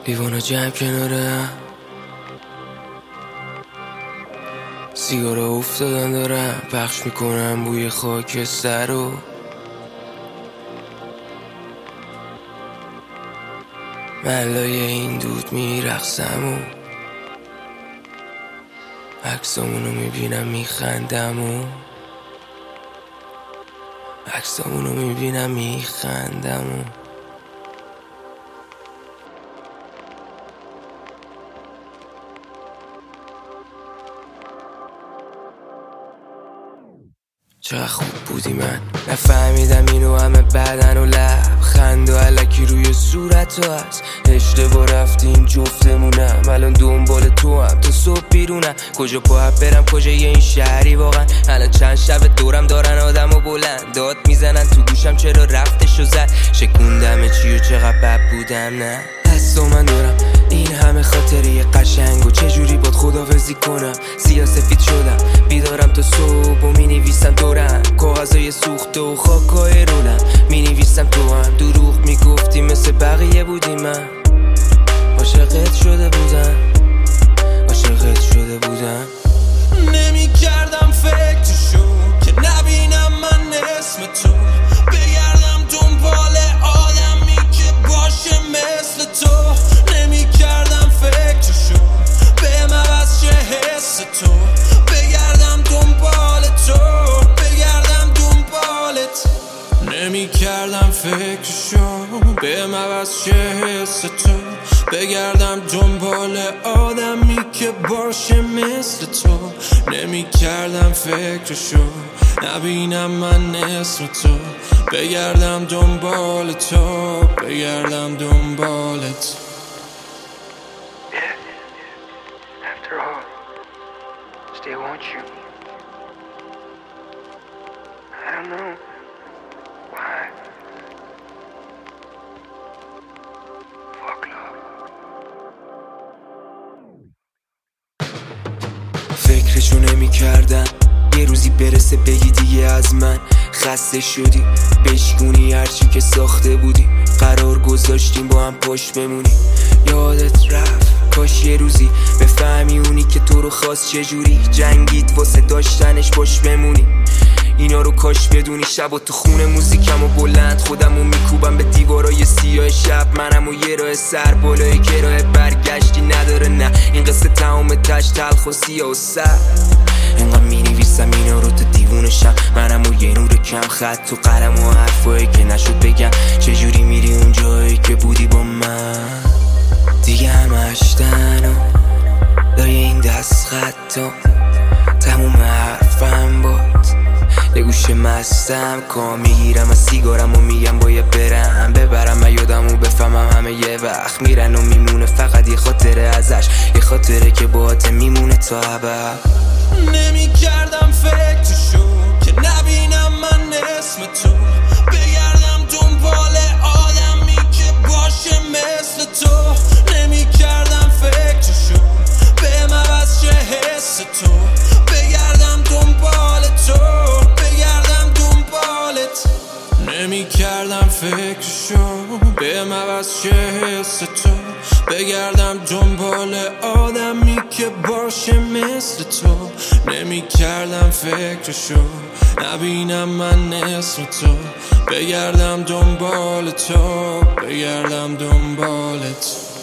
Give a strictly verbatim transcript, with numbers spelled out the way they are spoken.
لیوانا جمع کنارم، سیگارا افتادن دارم پخش میکنم بوی خاکستر رو. ملای این دود میرقصم و عکسامونو میبینم میخندم و عکسامونو میبینم میخندم و چقدر خوب بودی من نفهمیدم اینو همه بدن و لب خند و علکی روی صورت تو هست. اشتباه رفتیم جفتمونم الان دنبال تو هم تا صبح بیرونم. کجا باید برم کجا یه این شهری واقعا. الان چند شب دورم دارن آدم و بلند داد میزنن تو گوشم چرا رفتشو زد. شکوندم چی و چقدر بد بودم نه دست من دارم این همه خاطره قشنگ و چجوری باد خداحافظی کنم. سیاسفید شدم بیدارم تا صبح و می نویسم دورم کاغذای سوخته و خاکای رولم. می نویسم تو هم دروغ می گفتی مثل بقیه بودی. من عاشقت شده بودم عاشقت شده بودم. نمی کردم فکرشو که نبینم من اسم تو بگردم دنبال آدمی که باشه مثل تو. نمی کردم فکرشو به عوض شه حس تو بگردم دنبال تو بگردم دنبالت. نمی کردم فکرشو به عوض شه حس تو بگردم دنبال آدمی که باشه مثل تو. نمی کردم فکرشو نبینم من اسم تو بگردم دنبال تو بگردم دنبالت. After all, still want you. I don't know why. Fuck love. فکرشو نمی کردم یه روزی برسه بگی دیگه از من خسته شدی بشکونی هرچی که ساخته بودی. قرار گذاشتیم با هم پشت بمونی یادت رفت کاش یه روزی بفهمی اونی که تو رو خواست چجوری جنگید واسه داشتنش باش بمونی. اینا رو کاش بدونی شب و تو خونه موزیکم و بلند خودمو میکوبم به دیوارای سیاه شب. منم و یه راه سر بالای که راه برگشتی نداره نه این قصه تمام تش تلخ و سیاه و سر. انقدر مینویسم اینا رو تو دیوونشم منم و یه نور کم خط تو قلم و حرفایی که نشد بگم. چجوری میری اون جایی که بودی با من دیگه همشتن و لای این دست خطا تموم حرفم باد. یه گوشه مستم کام میگیرم از سیگارم و میگم باید برم ببرم و یادم و بفهمم همه یه وقت میرن و میمونه فقط یه خاطره ازش یه خاطره که باهات میمونه تا ابد. نمی کردم فکرشو که نبینم من اسم تو بگردم دنبال آدمی که باشه مثل تو. نمی کردم فکرشو به عوض شه حس تو بگردم دنبال تو بگردم دنبالت. نمی کردم فکرشو به عوض شه حس تو بگردم دنبال آدمی که باشه مثل تو. نمی کردم فکرشو نبینم من اسم تو بگردم دنبال تو بگردم دنبالت.